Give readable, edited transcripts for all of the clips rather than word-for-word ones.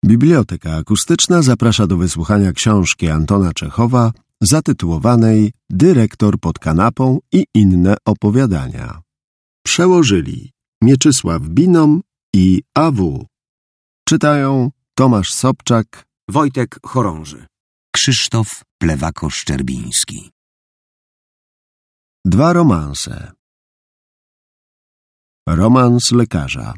Biblioteka Akustyczna zaprasza do wysłuchania książki Antona Czechowa zatytułowanej Dyrektor pod kanapą i inne opowiadania. Przełożyli Mieczysław Binom i A.W. Czytają Tomasz Sobczak, Wojtek Chorąży, Krzysztof Plewako-Szczerbiński. 2 romanse. Romans lekarza.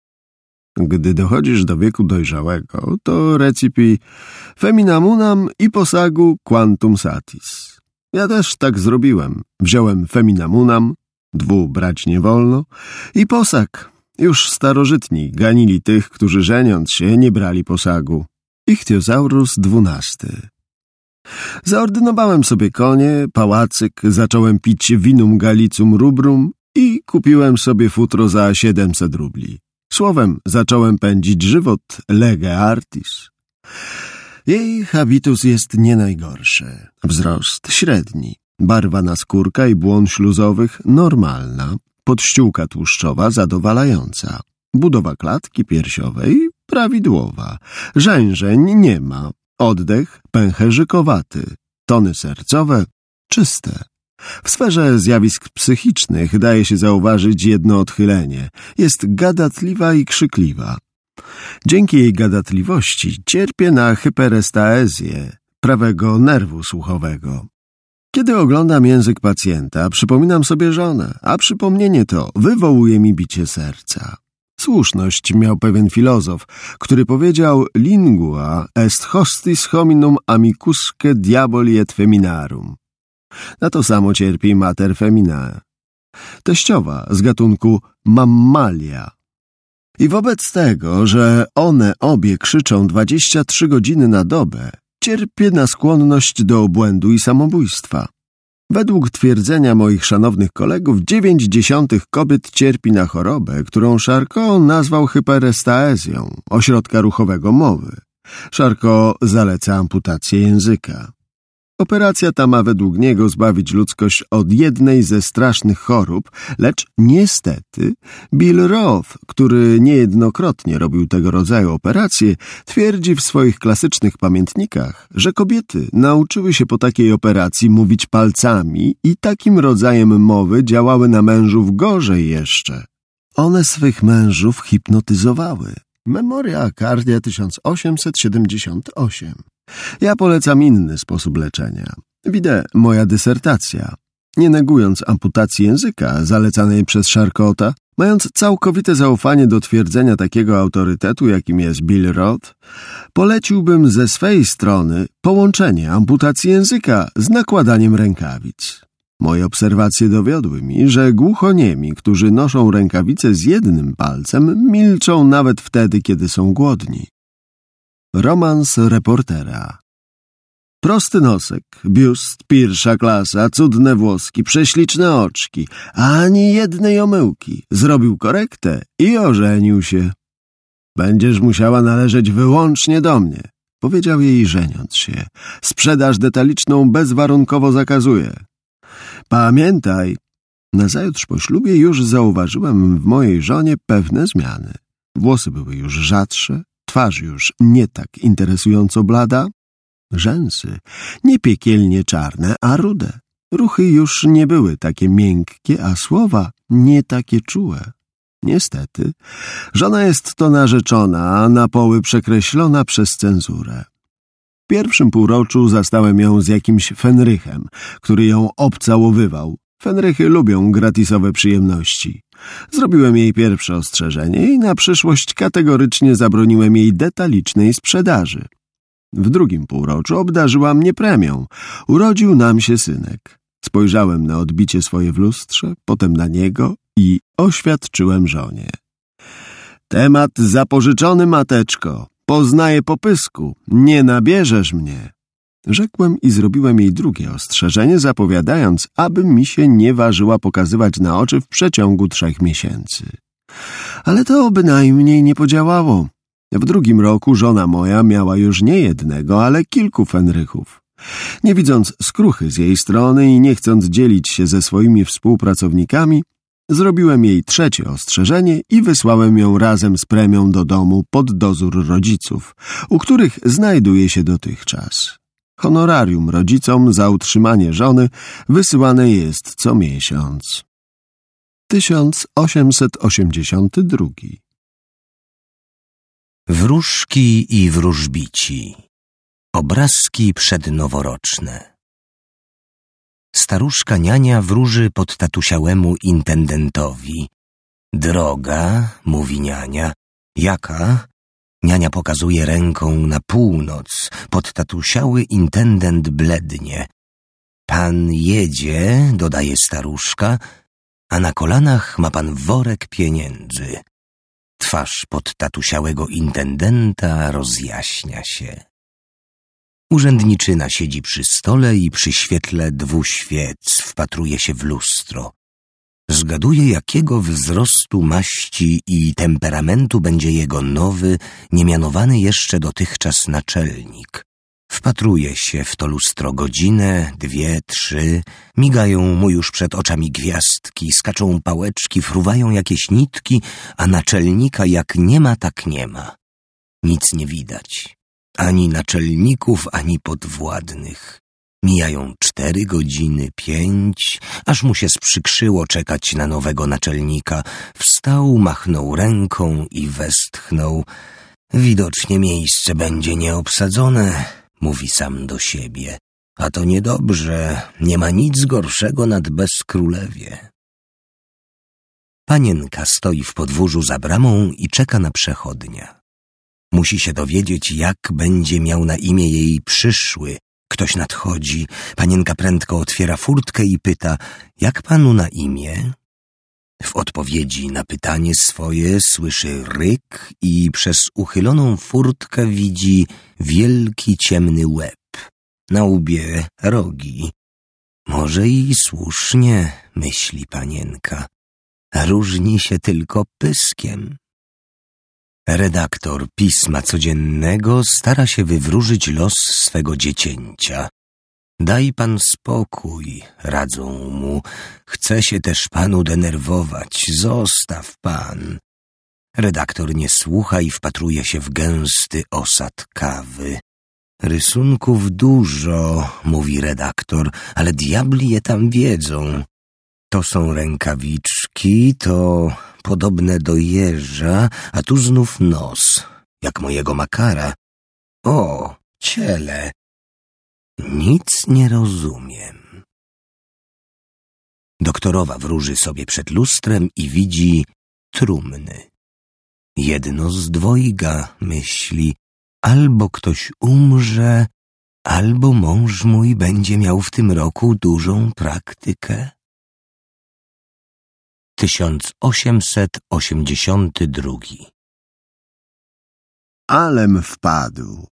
Gdy dochodzisz do wieku dojrzałego, to recipi feminamunam i posagu quantum satis. Ja też tak zrobiłem. Wziąłem feminamunam, 2 brać nie wolno, i posag. Już starożytni ganili tych, którzy żeniąc się nie brali posagu. Ichthyosaurus XII. Zaordynowałem sobie konie, pałacyk, zacząłem pić vinum gallicum rubrum i kupiłem sobie futro za 700 rubli. Słowem, zacząłem pędzić żywot lege artis. Jej habitus jest nie najgorszy. Wzrost średni, barwa naskórka i błon śluzowych normalna, podściółka tłuszczowa zadowalająca, budowa klatki piersiowej prawidłowa, żężeń nie ma, oddech pęcherzykowaty, tony sercowe czyste. W sferze zjawisk psychicznych daje się zauważyć jedno odchylenie. Jest gadatliwa i krzykliwa. Dzięki jej gadatliwości cierpię na hyperestaezję prawego nerwu słuchowego. Kiedy oglądam język pacjenta, przypominam sobie żonę, a przypomnienie to wywołuje mi bicie serca. Słuszność miał pewien filozof, który powiedział: lingua est hostis hominum amicusque diaboli et feminarum. Na to samo cierpi mater feminae, teściowa z gatunku mammalia. I wobec tego, że one obie krzyczą 23 godziny na dobę, cierpię na skłonność do obłędu i samobójstwa. Według twierdzenia moich szanownych kolegów 0,9 kobiet cierpi na chorobę, którą Charcot nazwał hyperestaezją ośrodka ruchowego mowy. Charcot zaleca amputację języka. Operacja ta ma według niego zbawić ludzkość od jednej ze strasznych chorób, lecz niestety Bill Roth, który niejednokrotnie robił tego rodzaju operacje, twierdzi w swoich klasycznych pamiętnikach, że kobiety nauczyły się po takiej operacji mówić palcami i takim rodzajem mowy działały na mężów gorzej jeszcze. One swych mężów hipnotyzowały. Memoria Cardia 1878. Ja polecam inny sposób leczenia. Widzę moja dysertacja. Nie negując amputacji języka zalecanej przez Charcota, mając całkowite zaufanie do twierdzenia takiego autorytetu, jakim jest Bill Roth, poleciłbym ze swej strony połączenie amputacji języka z nakładaniem rękawic. Moje obserwacje dowiodły mi, że głuchoniemi, którzy noszą rękawice z jednym palcem, milczą nawet wtedy, kiedy są głodni. Romans reportera. Prosty nosek, biust, pierwsza klasa, cudne włoski, prześliczne oczki, ani jednej omyłki. Zrobił korektę i ożenił się. Będziesz musiała należeć wyłącznie do mnie, powiedział jej, żeniąc się. Sprzedaż detaliczną bezwarunkowo zakazuję. Pamiętaj, nazajutrz po ślubie już zauważyłem w mojej żonie pewne zmiany. Włosy były już rzadsze, twarz już nie tak interesująco blada, rzęsy nie piekielnie czarne, a rude. Ruchy już nie były takie miękkie, a słowa nie takie czułe. Niestety, żona jest to narzeczona, a na poły przekreślona przez cenzurę. W pierwszym półroczu zastałem ją z jakimś Fenrychem, który ją obcałowywał. Fenrychy lubią gratisowe przyjemności. Zrobiłem jej pierwsze ostrzeżenie i na przyszłość kategorycznie zabroniłem jej detalicznej sprzedaży. W drugim półroczu obdarzyła mnie premią. Urodził nam się synek. Spojrzałem na odbicie swoje w lustrze, potem na niego i oświadczyłem żonie. Temat zapożyczony, mateczko. Poznaję po pysku. Nie nabierzesz mnie. Rzekłem i zrobiłem jej drugie ostrzeżenie, zapowiadając, aby mi się nie ważyła pokazywać na oczy w przeciągu 3 miesięcy. Ale to bynajmniej nie podziałało. W drugim roku żona moja miała już nie jednego, ale kilku Fenrychów. Nie widząc skruchy z jej strony i nie chcąc dzielić się ze swoimi współpracownikami, Zrobiłem jej 3. ostrzeżenie i wysłałem ją razem z premią do domu pod dozór rodziców, u których znajduje się dotychczas. Honorarium rodzicom za utrzymanie żony wysyłane jest co miesiąc. 1882. Wróżki i wróżbici. Obrazki przednoworoczne. Staruszka niania wróży podtatusiałemu intendentowi. Droga, mówi niania. Jaka? Niania pokazuje ręką na północ. Podtatusiały intendent blednie. Pan jedzie, dodaje staruszka, a na kolanach ma pan worek pieniędzy. Twarz podtatusiałego intendenta rozjaśnia się. Urzędniczyna siedzi przy stole i przy świetle 2 świec wpatruje się w lustro. Zgaduje, jakiego wzrostu, maści i temperamentu będzie jego nowy, niemianowany jeszcze dotychczas naczelnik. Wpatruje się w to lustro godzinę, 2, 3, migają mu już przed oczami gwiazdki, skaczą pałeczki, fruwają jakieś nitki, a naczelnika jak nie ma, tak nie ma. Nic nie widać. Ani naczelników, ani podwładnych. Mijają 4 godziny, 5, aż mu się sprzykrzyło czekać na nowego naczelnika. Wstał, machnął ręką i westchnął. Widocznie miejsce będzie nieobsadzone, mówi sam do siebie. A to niedobrze, nie ma nic gorszego nad bezkrólewie. Panienka stoi w podwórzu za bramą i czeka na przechodnia. Musi się dowiedzieć, jak będzie miał na imię jej przyszły. Ktoś nadchodzi. Panienka prędko otwiera furtkę i pyta, jak panu na imię? W odpowiedzi na pytanie swoje słyszy ryk i przez uchyloną furtkę widzi wielki ciemny łeb. Na łbie rogi. Może i słusznie, myśli panienka. Różni się tylko pyskiem. Redaktor pisma codziennego stara się wywróżyć los swego dziecięcia. Daj pan spokój, radzą mu. Chce się też panu denerwować, zostaw pan. Redaktor nie słucha i wpatruje się w gęsty osad kawy. Rysunków dużo, mówi redaktor, ale diabli je tam wiedzą. To są rękawiczki, to podobne do jeża, a tu znów nos, jak mojego Makara. O, ciele. Nic nie rozumiem. Doktorowa wróży sobie przed lustrem i widzi trumny. Jedno z dwojga, myśli, albo ktoś umrze, albo mąż mój będzie miał w tym roku dużą praktykę. 1882. Alem wpadł.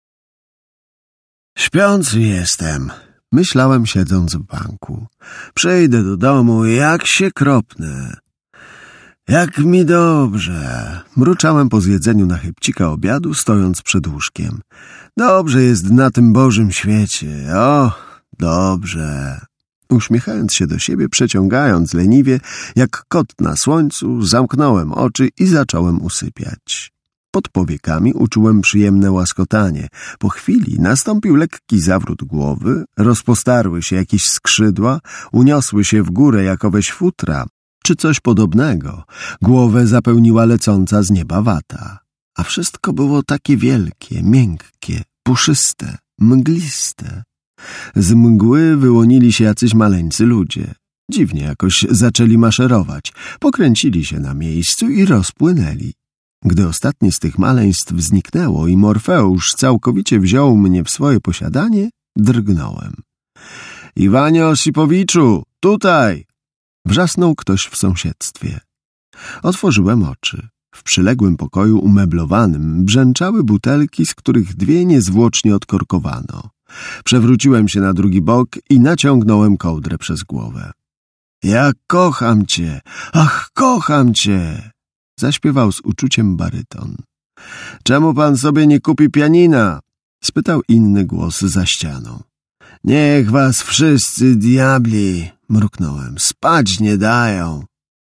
Śpiący jestem, myślałem siedząc w banku. Przyjdę do domu, jak się kropnę. Jak mi dobrze. Mruczałem po zjedzeniu na chybcika obiadu, stojąc przed łóżkiem. Dobrze jest na tym Bożym świecie. O, dobrze. Uśmiechając się do siebie, przeciągając leniwie, jak kot na słońcu, zamknąłem oczy i zacząłem usypiać. Pod powiekami uczułem przyjemne łaskotanie. Po chwili nastąpił lekki zawrót głowy, rozpostarły się jakieś skrzydła, uniosły się w górę jakoweś futra, czy coś podobnego. Głowę zapełniła lecąca z nieba wata. A wszystko było takie wielkie, miękkie, puszyste, mgliste. Z mgły wyłonili się jacyś maleńcy ludzie. Dziwnie jakoś zaczęli maszerować. Pokręcili się na miejscu i rozpłynęli. Gdy ostatnie z tych maleństw zniknęło i Morfeusz całkowicie wziął mnie w swoje posiadanie, drgnąłem. Iwanie Osipowiczu, tutaj! Wrzasnął ktoś w sąsiedztwie. Otworzyłem oczy. W przyległym pokoju umeblowanym brzęczały butelki, z których 2 niezwłocznie odkorkowano. Przewróciłem się na drugi bok i naciągnąłem kołdrę przez głowę. Ja kocham cię! Ach, kocham cię! Zaśpiewał z uczuciem baryton. Czemu pan sobie nie kupi pianina? Spytał inny głos za ścianą. Niech was wszyscy diabli, mruknąłem, spać nie dają.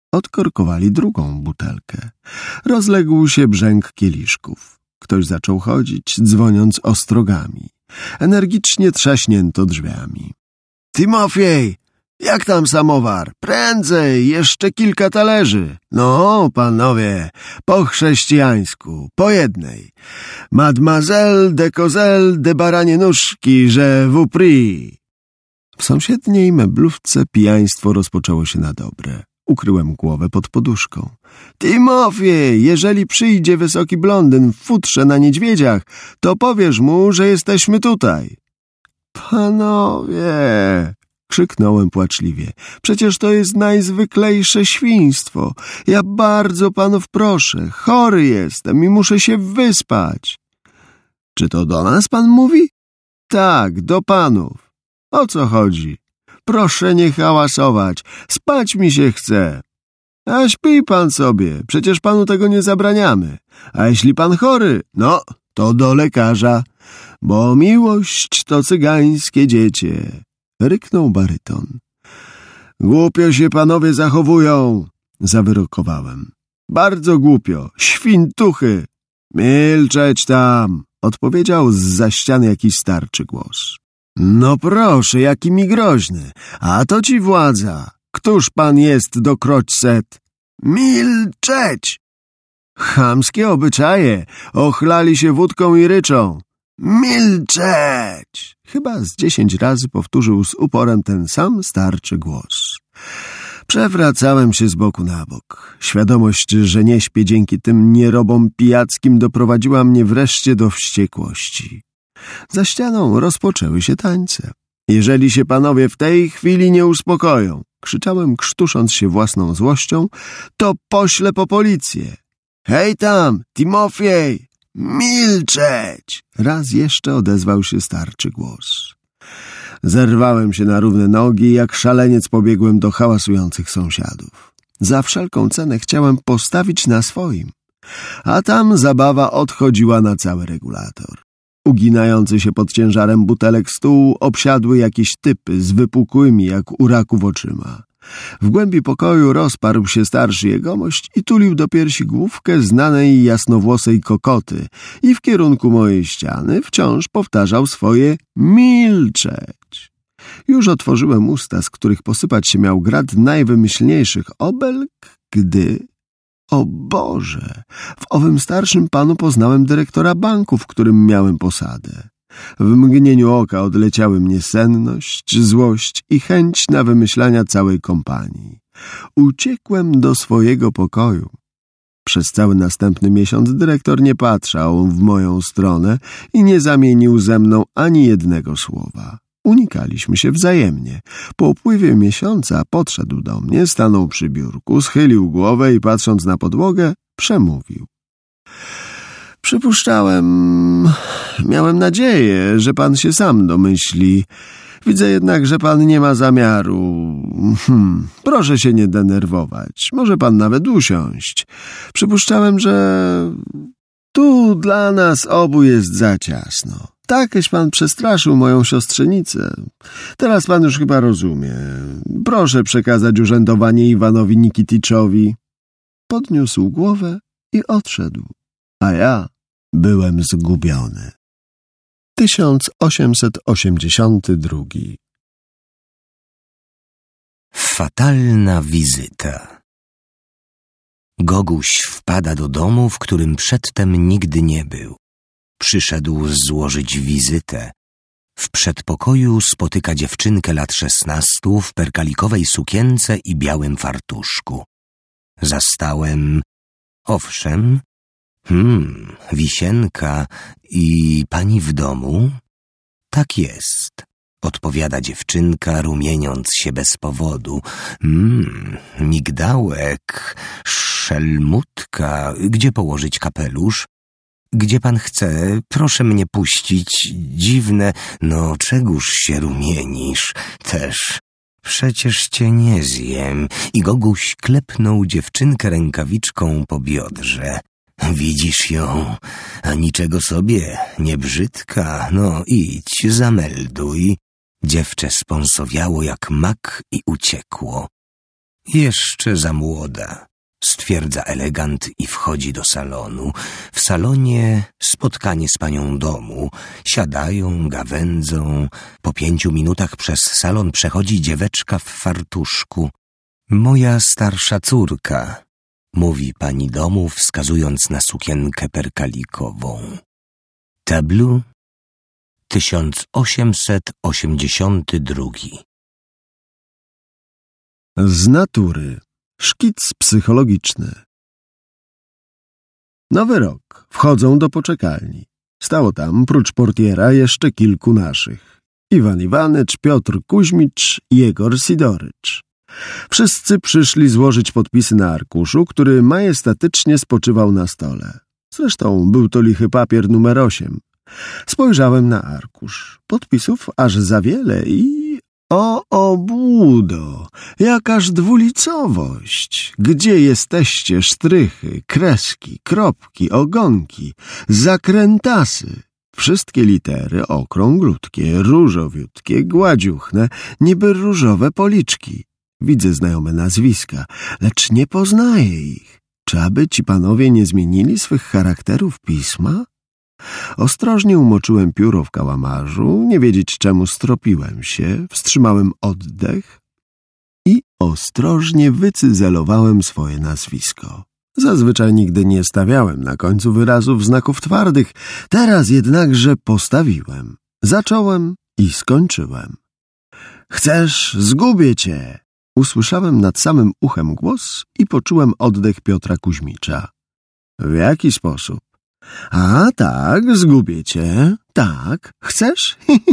Odkorkowali drugą butelkę. Rozległ się brzęk kieliszków. Ktoś zaczął chodzić, dzwoniąc ostrogami. Energicznie trzaśnięto drzwiami. Timofiej, jak tam samowar? Prędzej, jeszcze kilka talerzy. No, panowie, po chrześcijańsku, po jednej. Mademoiselle de Cozelle de baranie nóżki, że vous prie. W sąsiedniej meblówce pijaństwo rozpoczęło się na dobre. Ukryłem głowę pod poduszką. Timofiej, jeżeli przyjdzie wysoki blondyn w futrze na niedźwiedziach, to powiesz mu, że jesteśmy tutaj. Panowie, krzyknąłem płaczliwie, przecież to jest najzwyklejsze świństwo. Ja bardzo panów proszę, chory jestem i muszę się wyspać. Czy to do nas pan mówi? Tak, do panów. O co chodzi? Proszę nie hałasować, spać mi się chce. A śpi pan sobie, przecież panu tego nie zabraniamy. A jeśli pan chory, no, to do lekarza, bo miłość to cygańskie dziecię. Ryknął baryton. Głupio się panowie zachowują, zawyrokowałem. Bardzo głupio, świntuchy. Milczeć tam, odpowiedział zza ściany jakiś starczy głos. No proszę, jaki mi groźny, a to ci władza. Któż pan jest dokroć set? Milczeć! Chamskie obyczaje, ochlali się wódką i ryczą. Milczeć! Chyba z 10 razy powtórzył z uporem ten sam starczy głos. Przewracałem się z boku na bok. Świadomość, że nie śpię dzięki tym nierobom pijackim doprowadziła mnie wreszcie do wściekłości. Za ścianą rozpoczęły się tańce. Jeżeli się panowie w tej chwili nie uspokoją, krzyczałem, krztusząc się własną złością, to poślę po policję. Hej tam, Timofiej! Milczeć! Raz jeszcze odezwał się starczy głos. Zerwałem się na równe nogi i jak szaleniec pobiegłem do hałasujących sąsiadów. Za wszelką cenę chciałem postawić na swoim, a tam zabawa odchodziła na cały regulator. Uginający się pod ciężarem butelek stół obsiadły jakieś typy z wypukłymi jak u raków oczyma. W głębi pokoju rozparł się starszy jegomość i tulił do piersi główkę znanej jasnowłosej kokoty i w kierunku mojej ściany wciąż powtarzał swoje milczeć. Już otworzyłem usta, z których posypać się miał grad najwymyślniejszych obelg, gdy... O Boże! W owym starszym panu poznałem dyrektora banku, w którym miałem posadę. W mgnieniu oka odleciały mnie senność, złość i chęć na wymyślania całej kompanii. Uciekłem do swojego pokoju. Przez cały następny miesiąc dyrektor nie patrzał w moją stronę i nie zamienił ze mną ani jednego słowa. Unikaliśmy się wzajemnie. Po upływie miesiąca podszedł do mnie, stanął przy biurku, schylił głowę i patrząc na podłogę, przemówił. Miałem nadzieję, że pan się sam domyśli. Widzę jednak, że pan nie ma zamiaru. Proszę się nie denerwować. Może pan nawet usiąść. Przypuszczałem, że tu dla nas obu jest za ciasno. Takeś pan przestraszył moją siostrzenicę. Teraz pan już chyba rozumie. Proszę przekazać urzędowanie Iwanowi Nikiticzowi. Podniósł głowę i odszedł. A ja byłem zgubiony. 1882. Fatalna wizyta. Goguś wpada do domu, w którym przedtem nigdy nie był. Przyszedł złożyć wizytę. W przedpokoju spotyka dziewczynkę lat 16 w perkalikowej sukience i białym fartuszku. Zastałem... Owszem... Wisienka i pani w domu? Tak jest, odpowiada dziewczynka, rumieniąc się bez powodu. Migdałek, szelmutka, gdzie położyć kapelusz? Gdzie pan chce, proszę mnie puścić, dziwne, no czegóż się rumienisz, też... Przecież cię nie zjem. I Goguś klepnął dziewczynkę rękawiczką po biodrze. Widzisz ją, a niczego sobie, nie brzydka, no idź, zamelduj. Dziewczę spąsowiało jak mak i uciekło. Jeszcze za młoda, stwierdza elegant i wchodzi do salonu. W salonie spotkanie z panią domu. Siadają, gawędzą. Po 5 minutach przez salon przechodzi dzieweczka w fartuszku. Moja starsza córka, mówi pani domu, wskazując na sukienkę perkalikową. Tableau 1882. Z natury. Szkic psychologiczny. Nowy rok. Wchodzą do poczekalni. Stało tam, prócz portiera, jeszcze kilku naszych. Iwan Iwanycz, Piotr Kuźmicz i Jegor Sidorycz. Wszyscy przyszli złożyć podpisy na arkuszu, który majestatycznie spoczywał na stole. Zresztą był to lichy papier numer 8. Spojrzałem na arkusz. Podpisów aż za wiele i... O obłudo! Jakaż dwulicowość! Gdzie jesteście sztrychy, kreski, kropki, ogonki, zakrętasy? Wszystkie litery okrąglutkie, różowiutkie, gładziuchne, niby różowe policzki. Widzę znajome nazwiska, lecz nie poznaję ich. Czy aby ci panowie nie zmienili swych charakterów pisma? Ostrożnie umoczyłem pióro w kałamarzu, nie wiedzieć czemu stropiłem się, wstrzymałem oddech i ostrożnie wycyzelowałem swoje nazwisko. Zazwyczaj nigdy nie stawiałem na końcu wyrazów znaków twardych, teraz jednakże postawiłem. Zacząłem i skończyłem. Chcesz, zgubię cię! Usłyszałem nad samym uchem głos i poczułem oddech Piotra Kuźmicza. W jaki sposób? A tak, zgubię cię. Tak, chcesz?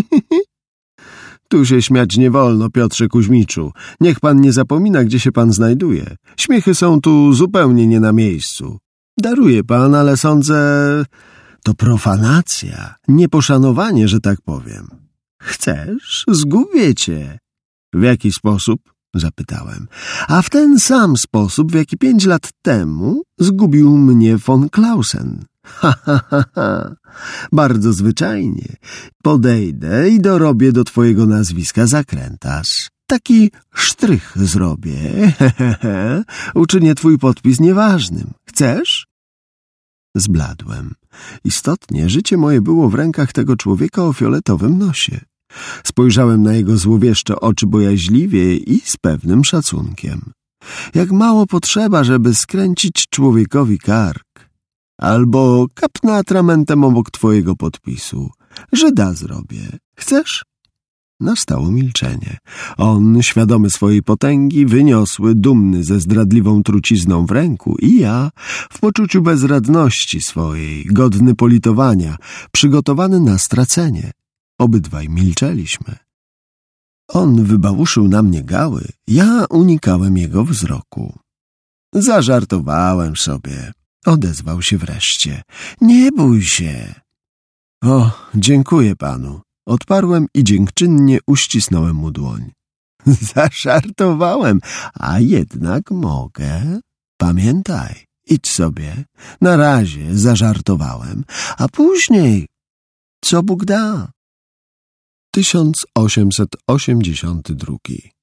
Tu się śmiać nie wolno, Piotrze Kuźmiczu. Niech pan nie zapomina, gdzie się pan znajduje. Śmiechy są tu zupełnie nie na miejscu. Daruje pan, ale sądzę... To profanacja, nieposzanowanie, że tak powiem. Chcesz? Zgubię cię. W jaki sposób? Zapytałem. A w ten sam sposób, w jaki 5 lat temu zgubił mnie von Clausen. Ha, ha, ha, ha. Bardzo zwyczajnie. Podejdę i dorobię do twojego nazwiska zakrętas. Taki sztrych zrobię. He, he, he. Uczynię twój podpis nieważnym. Chcesz? Zbladłem. Istotnie, życie moje było w rękach tego człowieka o fioletowym nosie. Spojrzałem na jego złowieszcze oczy bojaźliwie i z pewnym szacunkiem. Jak mało potrzeba, żeby skręcić człowiekowi kark. Albo kapnę atramentem obok twojego podpisu. Żyda zrobię. Chcesz? Nastało milczenie. On, świadomy swojej potęgi, wyniosły, dumny ze zdradliwą trucizną w ręku i ja, w poczuciu bezradności swojej, godny politowania, przygotowany na stracenie. Obydwaj milczeliśmy. On wybałuszył na mnie gały, ja unikałem jego wzroku. Zażartowałem sobie. Odezwał się wreszcie. Nie bój się. O, dziękuję panu. Odparłem i dziękczynnie uścisnąłem mu dłoń. Zażartowałem, a jednak mogę. Pamiętaj, idź sobie. Na razie zażartowałem, a później co Bóg da. 1882.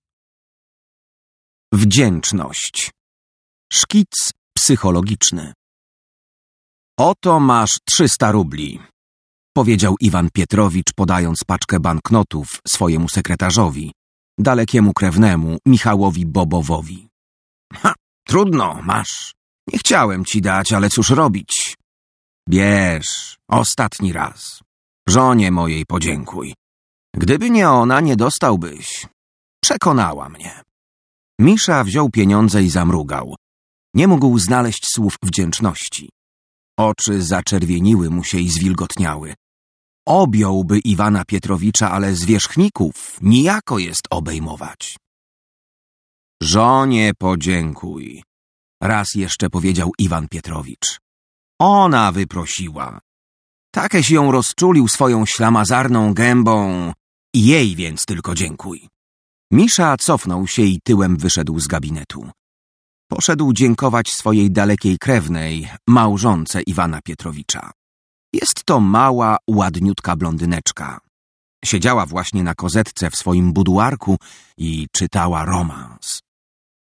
Wdzięczność. Szkic psychologiczny. Oto masz 300 rubli, powiedział Iwan Pietrowicz, podając paczkę banknotów swojemu sekretarzowi, dalekiemu krewnemu Michałowi Bobowowi. Trudno, masz. Nie chciałem ci dać, ale cóż robić? Bierz, ostatni raz. Żonie mojej podziękuj. Gdyby nie ona, nie dostałbyś. Przekonała mnie. Misza wziął pieniądze i zamrugał. Nie mógł znaleźć słów wdzięczności. Oczy zaczerwieniły mu się i zwilgotniały. Objąłby Iwana Pietrowicza, ale zwierzchników nijako jest obejmować. Żonie podziękuj, raz jeszcze powiedział Iwan Pietrowicz. Ona wyprosiła. Takeś ją rozczulił swoją ślamazarną gębą i jej więc tylko dziękuj. Misza cofnął się i tyłem wyszedł z gabinetu. Poszedł dziękować swojej dalekiej krewnej, małżonce Iwana Pietrowicza. Jest to mała, ładniutka blondyneczka. Siedziała właśnie na kozetce w swoim buduarku i czytała romans.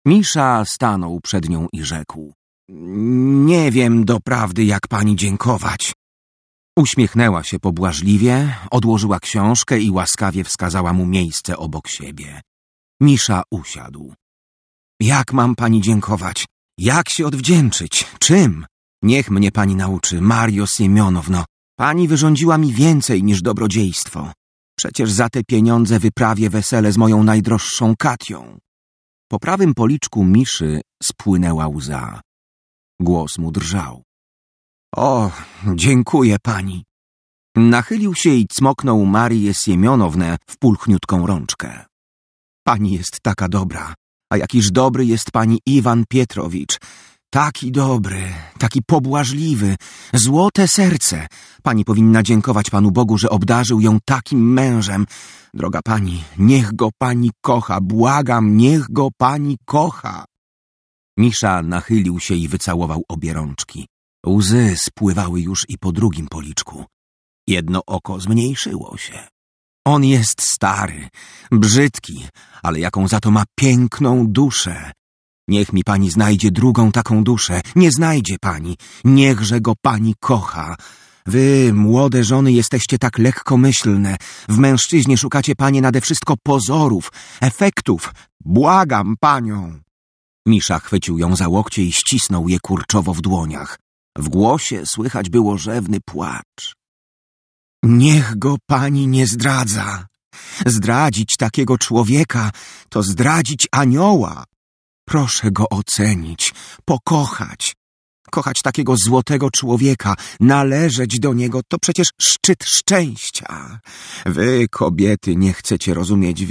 Misza stanął przed nią i rzekł: Nie wiem doprawdy, jak pani dziękować. Uśmiechnęła się pobłażliwie, odłożyła książkę i łaskawie wskazała mu miejsce obok siebie. Misza usiadł. Jak mam pani dziękować? Jak się odwdzięczyć? Czym? Niech mnie pani nauczy, Mario Siemionowno. Pani wyrządziła mi więcej niż dobrodziejstwo. Przecież za te pieniądze wyprawię wesele z moją najdroższą Katią. Po prawym policzku Miszy spłynęła łza. Głos mu drżał. O, dziękuję pani. Nachylił się i cmoknął Marię Siemionownę w pulchniutką rączkę. Pani jest taka dobra, a jakiż dobry jest pani Iwan Pietrowicz. Taki dobry, taki pobłażliwy, złote serce. Pani powinna dziękować Panu Bogu, że obdarzył ją takim mężem. Droga pani, niech go pani kocha, błagam, niech go pani kocha. Misza nachylił się i wycałował obie rączki. Łzy spływały już i po drugim policzku. Jedno oko zmniejszyło się. On jest stary, brzydki, ale jaką za to ma piękną duszę. Niech mi pani znajdzie drugą taką duszę. Nie znajdzie pani. Niechże go pani kocha. Wy, młode żony, jesteście tak lekkomyślne. W mężczyźnie szukacie panie nade wszystko pozorów, efektów. Błagam panią. Misza chwycił ją za łokcie i ścisnął je kurczowo w dłoniach. W głosie słychać było rzewny płacz. Niech go pani nie zdradza. Zdradzić takiego człowieka to zdradzić anioła. Proszę go ocenić, pokochać. Kochać takiego złotego człowieka, należeć do niego, to przecież szczyt szczęścia. Wy, kobiety, nie chcecie rozumieć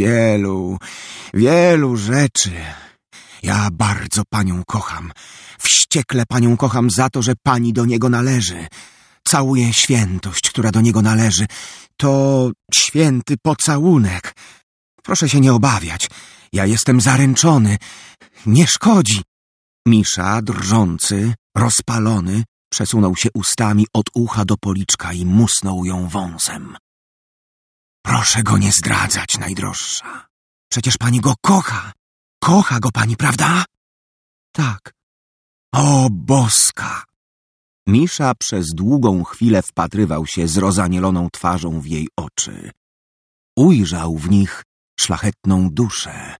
wielu rzeczy. Ja bardzo panią kocham. Wściekle panią kocham za to, że pani do niego należy. Całuję świętość, która do niego należy. To święty pocałunek. Proszę się nie obawiać. Ja jestem zaręczony. Nie szkodzi. Misza, drżący, rozpalony, przesunął się ustami od ucha do policzka i musnął ją wąsem. Proszę go nie zdradzać, najdroższa. Przecież pani go kocha. Kocha go pani, prawda? Tak. O, boska! Misza przez długą chwilę wpatrywał się z rozanieloną twarzą w jej oczy. Ujrzał w nich szlachetną duszę.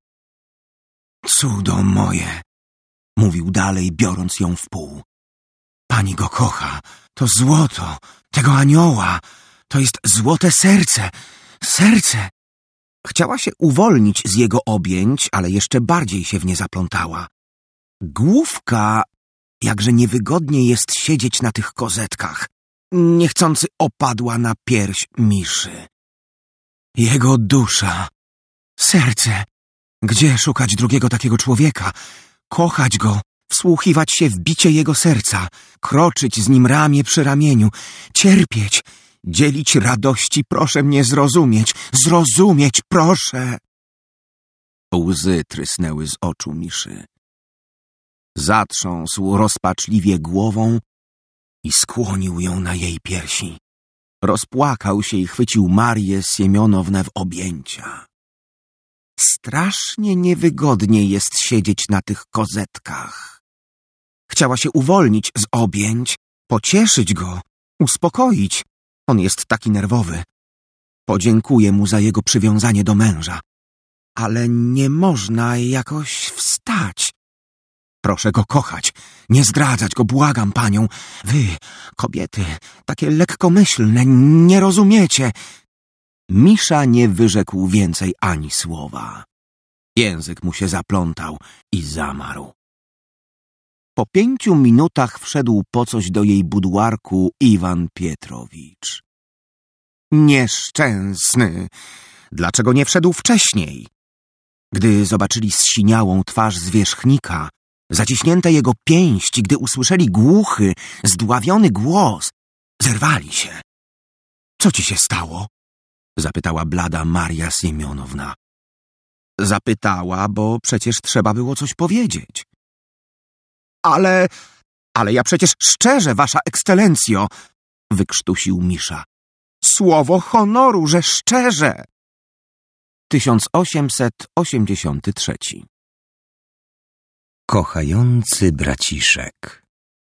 Cudo moje, mówił dalej, biorąc ją w pół. Pani go kocha, to złoto, tego anioła, to jest złote serce, serce. Chciała się uwolnić z jego objęć, ale jeszcze bardziej się w nie zaplątała. Główka, jakże niewygodnie jest siedzieć na tych kozetkach. Niechcący opadła na pierś Miszy. Jego dusza, serce. Gdzie szukać drugiego takiego człowieka? Kochać go, wsłuchiwać się w bicie jego serca, kroczyć z nim ramię przy ramieniu, cierpieć, dzielić radości, proszę mnie zrozumieć, proszę. Łzy trysnęły z oczu Miszy. Zatrząsł rozpaczliwie głową i skłonił ją na jej piersi. Rozpłakał się i chwycił Marię Siemionownę w objęcia. Strasznie niewygodnie jest siedzieć na tych kozetkach. Chciała się uwolnić z objęć, pocieszyć go, uspokoić. On jest taki nerwowy. Podziękuję mu za jego przywiązanie do męża. Ale nie można jakoś wstać. Proszę go kochać, nie zdradzać go, błagam panią. Wy, kobiety, takie lekkomyślne, nie rozumiecie. Misza nie wyrzekł więcej ani słowa. Język mu się zaplątał i zamarł. Po 5 minutach wszedł po coś do jej buduarku Iwan Pietrowicz. Nieszczęsny! Dlaczego nie wszedł wcześniej? Gdy zobaczyli zsiniałą twarz zwierzchnika, zaciśnięte jego pięści, gdy usłyszeli głuchy, zdławiony głos, zerwali się. Co ci się stało? Zapytała blada Maria Siemionowna. Zapytała, bo przecież trzeba było coś powiedzieć. Ale ja przecież szczerze, wasza ekscelencjo, wykrztusił Misza. Słowo honoru, że szczerze. 1883 Kochający braciszek.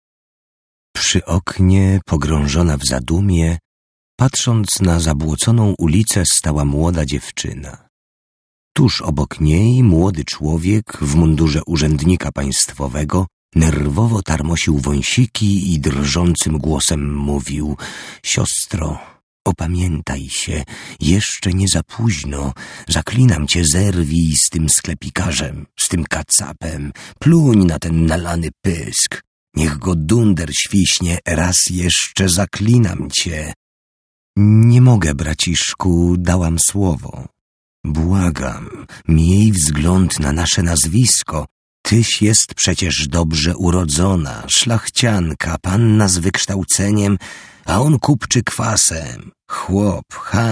Przy oknie, pogrążona w zadumie, patrząc na zabłoconą ulicę, stała młoda dziewczyna. Tuż obok niej młody człowiek w mundurze urzędnika państwowego nerwowo tarmosił wąsiki i drżącym głosem mówił: siostro, opamiętaj się, jeszcze nie za późno, zaklinam cię, zerwij z tym sklepikarzem, z tym kacapem, pluń na ten nalany pysk, niech go dunder świśnie, raz jeszcze zaklinam cię. Nie mogę, braciszku, dałam słowo. Błagam, miej wzgląd na nasze nazwisko. Tyś jest przecież dobrze urodzona, szlachcianka, panna z wykształceniem, a on kupczy kwasem. Chłop,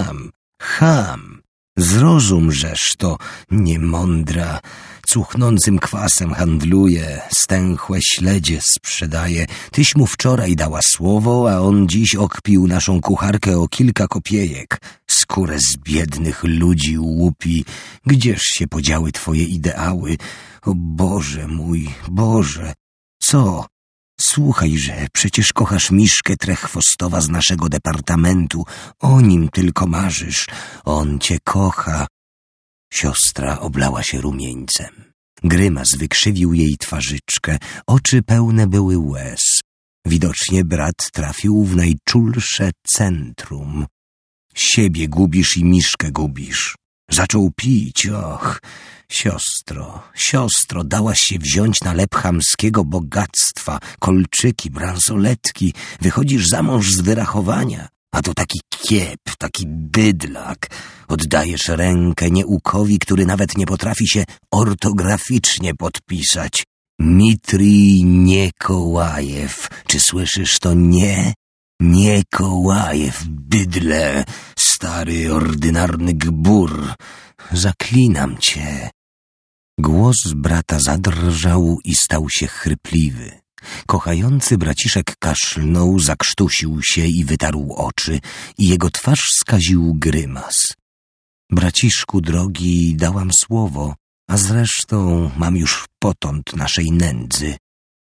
cham. Zrozumżesz to, niemądra. Cuchnącym kwasem handluje, stęchłe śledzie sprzedaje. Tyś mu wczoraj dała słowo, a on dziś okpił naszą kucharkę o kilka kopiejek. Skórę z biednych ludzi łupi. Gdzież się podziały twoje ideały? O Boże mój, Boże! Co? Słuchajże, przecież kochasz Miszkę Trechwostowa z naszego departamentu. O nim tylko marzysz. On cię kocha. Siostra oblała się rumieńcem. Grymas wykrzywił jej twarzyczkę. Oczy pełne były łez. Widocznie brat trafił w najczulsze centrum. Siebie gubisz i Miszkę gubisz. Zaczął pić, och. Siostro, dałaś się wziąć na lep chamskiego bogactwa, kolczyki, bransoletki, wychodzisz za mąż z wyrachowania, a to taki kiep, taki bydlak. Oddajesz rękę nieukowi, który nawet nie potrafi się ortograficznie podpisać. Mitrij Niekołajew, czy słyszysz to? Niekołajew, bydle, stary, ordynarny gbur. Zaklinam cię. Głos brata zadrżał i stał się chrypliwy. Kochający braciszek kaszlnął, zakrztusił się i wytarł oczy, i jego twarz skaził grymas. Braciszku drogi, dałam słowo, a zresztą mam już potąd naszej nędzy.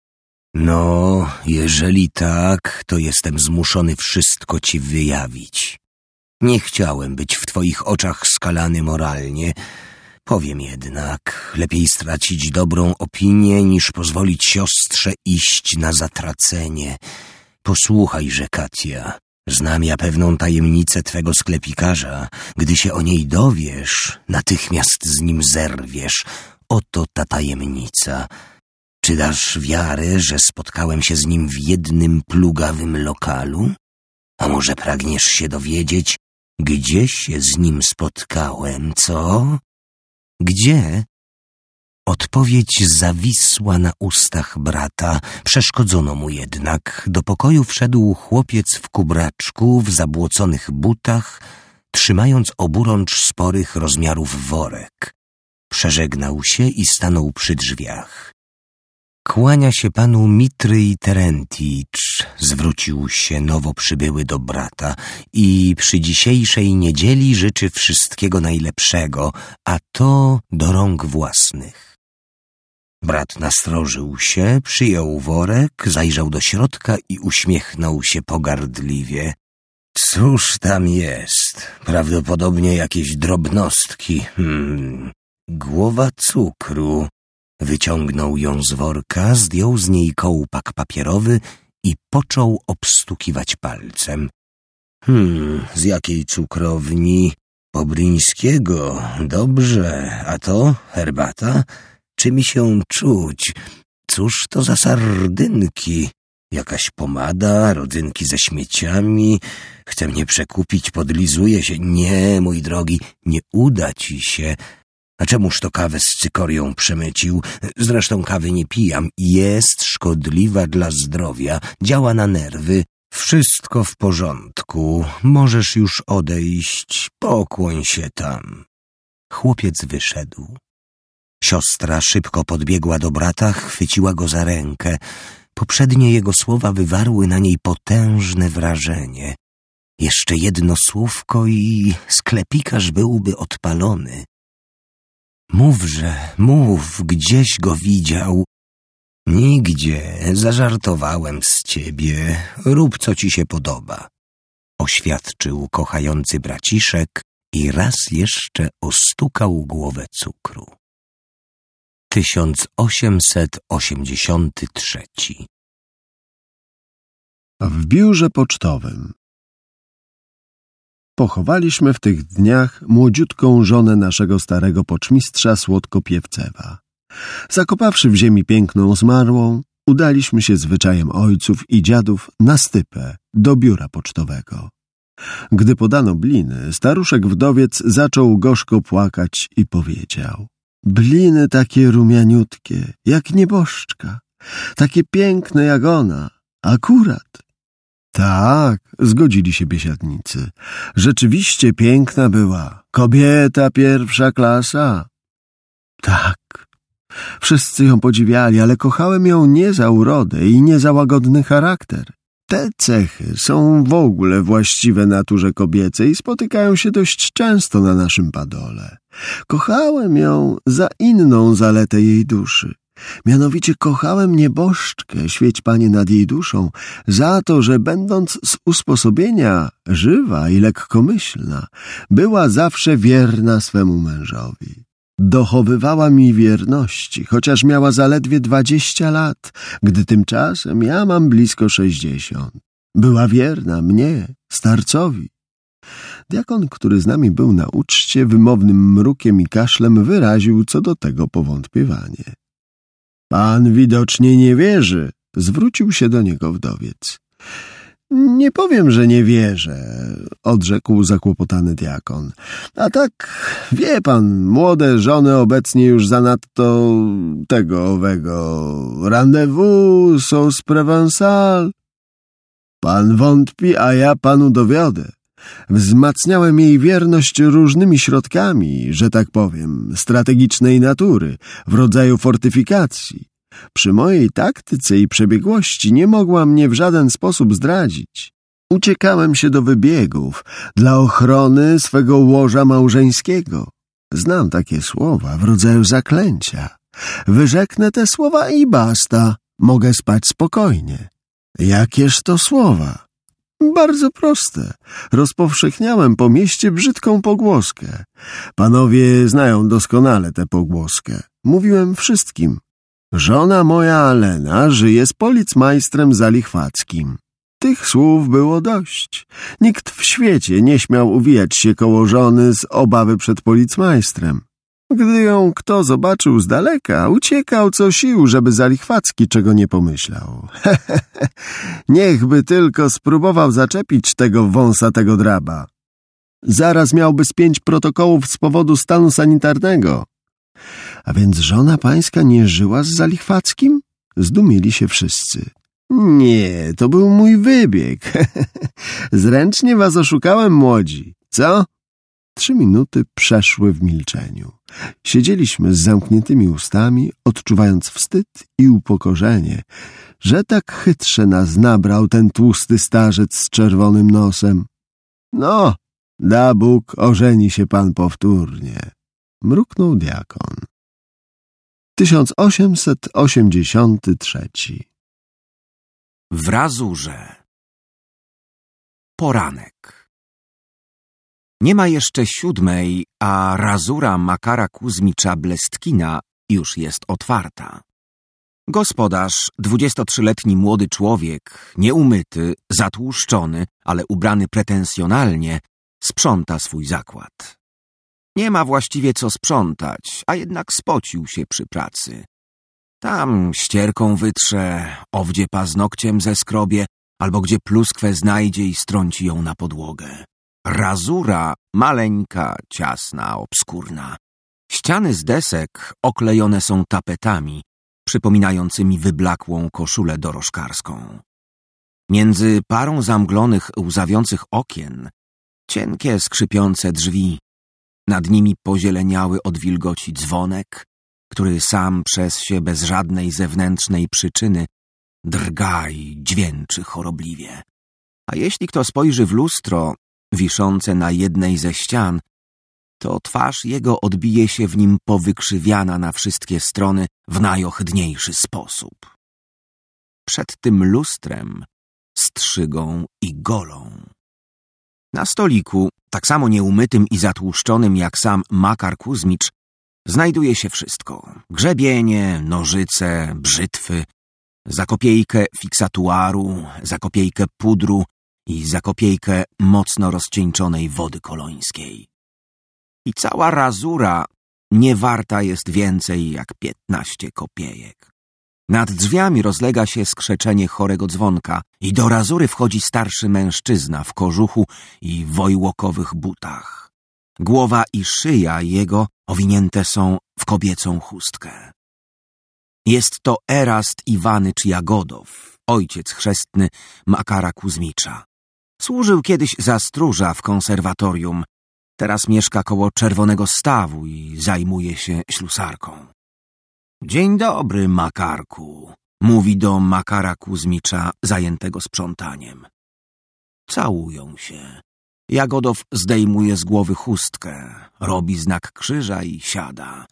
No, jeżeli tak, to jestem zmuszony wszystko ci wyjawić. Nie chciałem być w twoich oczach skalany moralnie. Powiem jednak, lepiej stracić dobrą opinię, niż pozwolić siostrze iść na zatracenie. Posłuchajże, Katia, znam ja pewną tajemnicę twego sklepikarza. Gdy się o niej dowiesz, natychmiast z nim zerwiesz. Oto ta tajemnica. Czy dasz wiarę, że spotkałem się z nim w jednym plugawym lokalu? A może pragniesz się dowiedzieć, gdzie się z nim spotkałem, co? Gdzie? Odpowiedź zawisła na ustach brata. Przeszkodzono mu jednak. Do pokoju wszedł chłopiec w kubraczku, w zabłoconych butach, trzymając oburącz sporych rozmiarów worek. Przeżegnał się i stanął przy drzwiach. Kłania się panu Mitrij Terenticz, zwrócił się nowo przybyły do brata, i przy dzisiejszej niedzieli życzy wszystkiego najlepszego, a to do rąk własnych. Brat nastrożył się, przyjął worek, zajrzał do środka i uśmiechnął się pogardliwie. Cóż tam jest? Prawdopodobnie jakieś drobnostki. Głowa cukru. Wyciągnął ją z worka, zdjął z niej kołpak papierowy i począł obstukiwać palcem. Z jakiej cukrowni? Pobryńskiego. Dobrze. A to herbata? Czy mi się czuć? Cóż to za sardynki? Jakaś pomada, rodzynki ze śmieciami. Chce mnie przekupić, podlizuje się. Nie, mój drogi, nie uda ci się. A czemuż to kawę z cykorią przemycił? Zresztą kawy nie pijam. Jest szkodliwa dla zdrowia, działa na nerwy. Wszystko w porządku. Możesz już odejść. Pokłoń się tam. Chłopiec wyszedł. Siostra szybko podbiegła do brata, chwyciła go za rękę. Poprzednie jego słowa wywarły na niej potężne wrażenie. Jeszcze jedno słówko i sklepikarz byłby odpalony. Mówże, mów, gdzieś go widział. Nigdzie, zażartowałem z ciebie, rób co ci się podoba, oświadczył kochający braciszek i raz jeszcze ostukał głowę cukru. 1883. W biurze pocztowym. Pochowaliśmy w tych dniach młodziutką żonę naszego starego poczmistrza Słodkopiewcewa. Zakopawszy w ziemi piękną zmarłą, udaliśmy się zwyczajem ojców i dziadów na stypę do biura pocztowego. Gdy podano bliny, staruszek wdowiec zaczął gorzko płakać i powiedział: bliny takie rumianiutkie, jak nieboszczka, takie piękne jak ona, akurat. Tak, zgodzili się biesiadnicy. Rzeczywiście piękna była, kobieta pierwsza klasa. Tak, wszyscy ją podziwiali, ale kochałem ją nie za urodę i nie za łagodny charakter. Te cechy są w ogóle właściwe naturze kobiecej i spotykają się dość często na naszym padole. Kochałem ją za inną zaletę jej duszy. Mianowicie kochałem nieboszczkę, świeć Panie nad jej duszą, za to, że będąc z usposobienia żywa i lekkomyślna, była zawsze wierna swemu mężowi. Dochowywała mi wierności, chociaż miała zaledwie 20 lat, gdy tymczasem ja mam blisko 60. Była wierna mnie, starcowi. Diakon, który z nami był na uczcie, wymownym mrukiem i kaszlem wyraził co do tego powątpiewanie. Pan widocznie nie wierzy, zwrócił się do niego wdowiec. Nie powiem, że nie wierzę, odrzekł zakłopotany diakon. A tak, wie pan, młode żony obecnie już zanadto owego rendezvous, sauce provençale. Pan wątpi, a ja panu dowiodę. Wzmacniałem jej wierność różnymi środkami, że tak powiem, strategicznej natury, w rodzaju fortyfikacji. Przy mojej taktyce i przebiegłości nie mogła mnie w żaden sposób zdradzić. Uciekałem się do wybiegów dla ochrony swego łoża małżeńskiego. Znam takie słowa w rodzaju zaklęcia. Wyrzeknę te słowa i basta, mogę spać spokojnie. Jakież to słowa? Bardzo proste. Rozpowszechniałem po mieście brzydką pogłoskę. Panowie znają doskonale tę pogłoskę. Mówiłem wszystkim. Żona moja Alena żyje z policmajstrem zalichwackim. Tych słów było dość. Nikt w świecie nie śmiał uwijać się koło żony z obawy przed policmajstrem. Gdy ją kto zobaczył z daleka, uciekał co sił, żeby Zalichwacki czego nie pomyślał. Niechby tylko spróbował zaczepić tego wąsatego draba. Zaraz miałby z 5 protokołów z powodu stanu sanitarnego. A więc żona pańska nie żyła z Zalichwackim? Zdumieli się wszyscy. Nie, to był mój wybieg. Zręcznie was oszukałem, młodzi. Co? 3 minuty przeszły w milczeniu. Siedzieliśmy z zamkniętymi ustami, odczuwając wstyd i upokorzenie, że tak chytrze nas nabrał ten tłusty starzec z czerwonym nosem. No, da Bóg, ożeni się pan powtórnie, mruknął diakon. 1883. W Razurze. Poranek. Nie ma jeszcze 7, a Razura Makara Kuzmicza Blestkina już jest otwarta. Gospodarz, 23-letni młody człowiek, nieumyty, zatłuszczony, ale ubrany pretensjonalnie, sprząta swój zakład. Nie ma właściwie co sprzątać, a jednak spocił się przy pracy. Tam ścierką wytrze, owdzie paznokciem zeskrobie, albo gdzie pluskwę znajdzie i strąci ją na podłogę. Razura maleńka, ciasna, obskurna. Ściany z desek oklejone są tapetami, przypominającymi wyblakłą koszulę dorożkarską. Między parą zamglonych, łzawiących okien cienkie, skrzypiące drzwi. Nad nimi pozieleniały od wilgoci dzwonek, który sam przez się bez żadnej zewnętrznej przyczyny drga i dźwięczy chorobliwie. A jeśli kto spojrzy w lustro, wiszące na jednej ze ścian, to twarz jego odbije się w nim powykrzywiana na wszystkie strony w najohydniejszy sposób. Przed tym lustrem strzygą i golą. Na stoliku, tak samo nieumytym i zatłuszczonym jak sam Makar Kuzmicz, znajduje się wszystko. Grzebienie, nożyce, brzytwy, zakopiejkę fiksatuaru, zakopiejkę pudru i zakopiejkę mocno rozcieńczonej wody kolońskiej. I cała razura nie warta jest więcej jak 15 kopiejek. Nad drzwiami rozlega się skrzeczenie chorego dzwonka i do razury wchodzi starszy mężczyzna w kożuchu i wojłokowych butach. Głowa i szyja jego owinięte są w kobiecą chustkę. Jest to Erast Iwanycz Jagodow, ojciec chrzestny Makara Kuzmicza. Służył kiedyś za stróża w konserwatorium, teraz mieszka koło Czerwonego Stawu i zajmuje się ślusarką. Dzień dobry, Makarku, mówi do Makara Kuzmicza zajętego sprzątaniem. Całują się. Jagodow zdejmuje z głowy chustkę, robi znak krzyża i siada.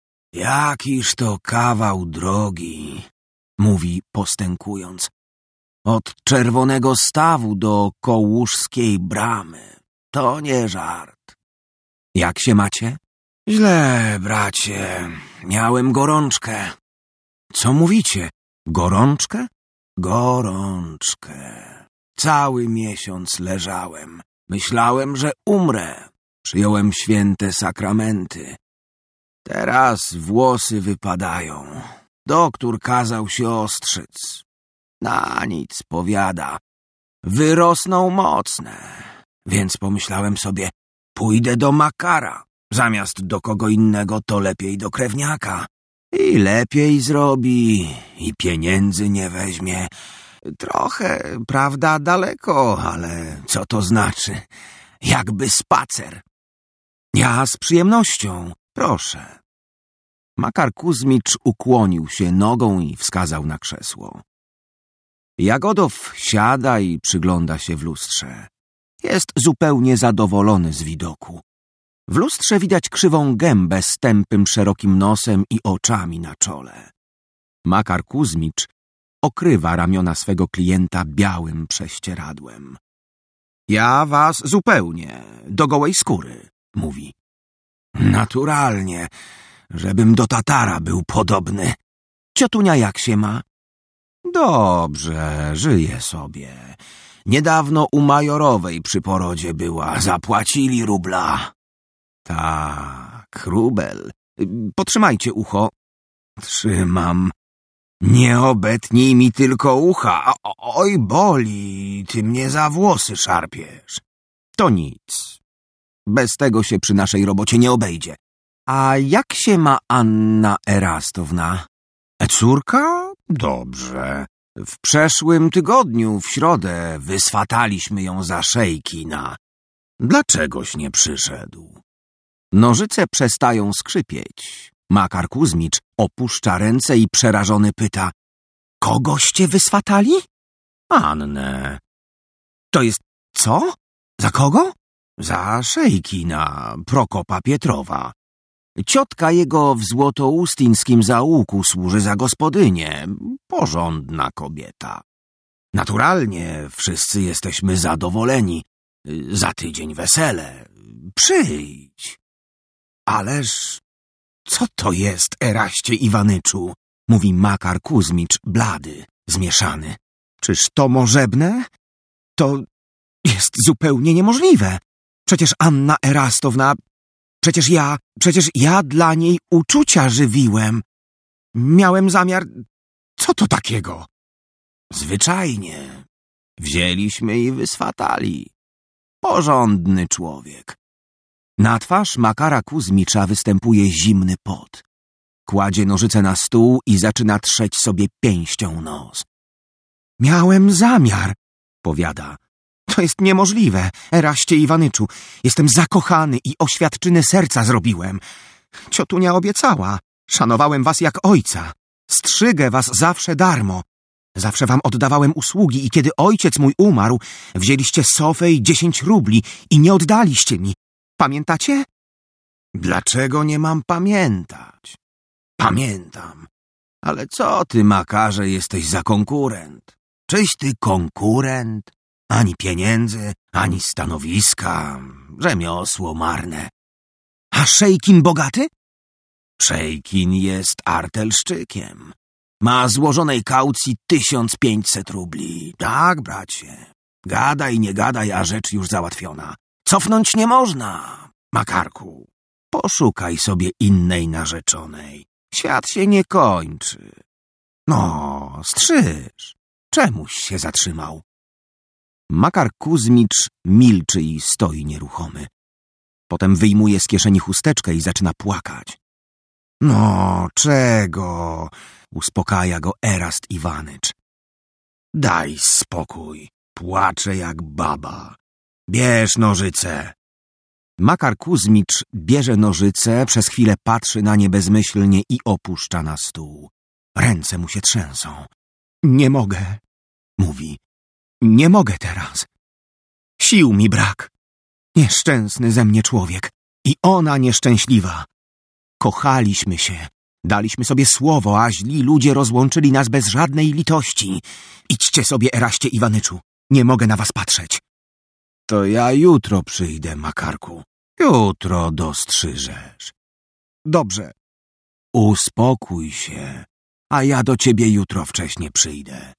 Jakiż to kawał drogi, mówi postękując. Od Czerwonego Stawu do Kołuszskiej Bramy. To nie żart. Jak się macie? Źle, bracie. Miałem gorączkę. Co mówicie? Gorączkę? Gorączkę. Cały miesiąc leżałem. Myślałem, że umrę. Przyjąłem święte sakramenty. Teraz włosy wypadają. Doktór kazał się ostrzyc. Na nic, powiada. Wyrosną mocne. Więc pomyślałem sobie, pójdę do Makara. Zamiast do kogo innego, to lepiej do krewniaka. I lepiej zrobi, i pieniędzy nie weźmie. Trochę, prawda, daleko, ale co to znaczy? Jakby spacer. Ja z przyjemnością, proszę. Makar Kuzmicz ukłonił się nogą i wskazał na krzesło. Jagodow siada i przygląda się w lustrze. Jest zupełnie zadowolony z widoku. W lustrze widać krzywą gębę z tępym, szerokim nosem i oczami na czole. Makar Kuzmicz okrywa ramiona swego klienta białym prześcieradłem. Ja was zupełnie, do gołej skóry, mówi. Naturalnie, żebym do Tatara był podobny. Ciotunia jak się ma? Dobrze, żyje sobie. Niedawno u Majorowej przy porodzie była, zapłacili rubla. Tak, rubel. Potrzymajcie ucho. Trzymam. Nie obetnij mi tylko ucha. Oj, boli, ty mnie za włosy szarpiesz. To nic. Bez tego się przy naszej robocie nie obejdzie. A jak się ma Anna Erastowna? Córka? Dobrze. W przeszłym tygodniu, w środę, wyswataliśmy ją za szejkina. Dlaczegoś nie przyszedł? Nożyce przestają skrzypieć. Makar Kuzmicz opuszcza ręce i przerażony pyta. Kogoście wyswatali? Annę. To jest co? Za kogo? Za szejkina, Prokopa Pietrowa. Ciotka jego w złotoustińskim zaułku służy za gospodynię. Porządna kobieta. Naturalnie wszyscy jesteśmy zadowoleni. Za tydzień wesele. Przyjdź. Ależ co to jest, Eraście Iwanyczu? Mówi Makar Kuzmicz, blady, zmieszany. Czyż to możebne? To jest zupełnie niemożliwe. Przecież Anna Erastowna... Przecież ja dla niej uczucia żywiłem. Miałem zamiar... Co to takiego? Zwyczajnie. Wzięliśmy i wyswatali. Porządny człowiek. Na twarz Makara Kuzmicza występuje zimny pot. Kładzie nożyce na stół i zaczyna trzeć sobie pięścią nos. Miałem zamiar, powiada. To jest niemożliwe, Eraście Iwanyczu. Jestem zakochany i oświadczyny serca zrobiłem. Ciotunia obiecała. Szanowałem was jak ojca. Strzygę was zawsze darmo. Zawsze wam oddawałem usługi i kiedy ojciec mój umarł, wzięliście sofę i 10 rubli i nie oddaliście mi. Pamiętacie? Dlaczego nie mam pamiętać? Pamiętam. Ale co ty, Makarze, jesteś za konkurent? Czyś ty konkurent? Ani pieniędzy, ani stanowiska. Rzemiosło marne. A Szejkin bogaty? Szejkin jest artelszczykiem. Ma złożonej kaucji 1500 rubli. Tak, bracie. Gadaj, nie gadaj, a rzecz już załatwiona. Cofnąć nie można, Makarku. Poszukaj sobie innej narzeczonej. Świat się nie kończy. No, strzyż. Czemuś się zatrzymał? Makar Kuzmicz milczy i stoi nieruchomy. Potem wyjmuje z kieszeni chusteczkę i zaczyna płakać. No, czego? Uspokaja go Erast Iwanycz. Daj spokój. Płacze jak baba. Bierz nożyce. Makar Kuzmicz bierze nożyce, przez chwilę patrzy na nie bezmyślnie i opuszcza na stół. Ręce mu się trzęsą. Nie mogę, mówi. Nie mogę teraz. Sił mi brak. Nieszczęsny ze mnie człowiek. I ona nieszczęśliwa. Kochaliśmy się. Daliśmy sobie słowo, a źli ludzie rozłączyli nas bez żadnej litości. Idźcie sobie, Eraście Iwanyczu. Nie mogę na was patrzeć. To ja jutro przyjdę, Makarku. Jutro dostrzyżesz. Dobrze. Uspokój się, a ja do ciebie jutro wcześnie przyjdę.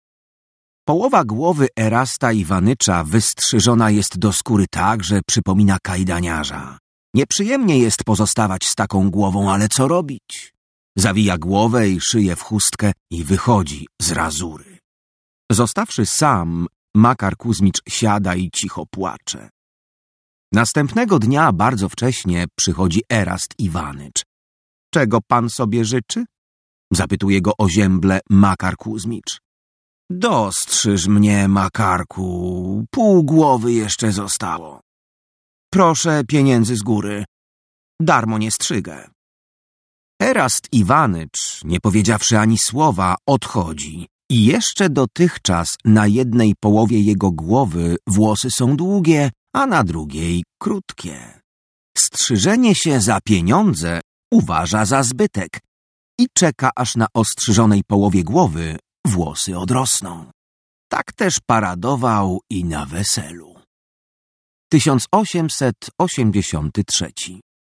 Połowa głowy Erasta Iwanycza wystrzyżona jest do skóry tak, że przypomina kajdaniarza. Nieprzyjemnie jest pozostawać z taką głową, ale co robić? Zawija głowę i szyję w chustkę i wychodzi z razury. Zostawszy sam, Makar Kuzmicz siada i cicho płacze. Następnego dnia bardzo wcześnie przychodzi Erast Iwanycz. Czego pan sobie życzy? Zapytuje go ozięble Makar Kuzmicz. Dostrzyż mnie, Makarku, pół głowy jeszcze zostało. Proszę pieniędzy z góry. Darmo nie strzygę. Erast Iwanycz, nie powiedziawszy ani słowa, odchodzi. I jeszcze dotychczas na jednej połowie jego głowy włosy są długie, a na drugiej krótkie. Strzyżenie się za pieniądze uważa za zbytek i czeka, aż na ostrzyżonej połowie głowy włosy odrosną. Tak też paradował i na weselu. 1883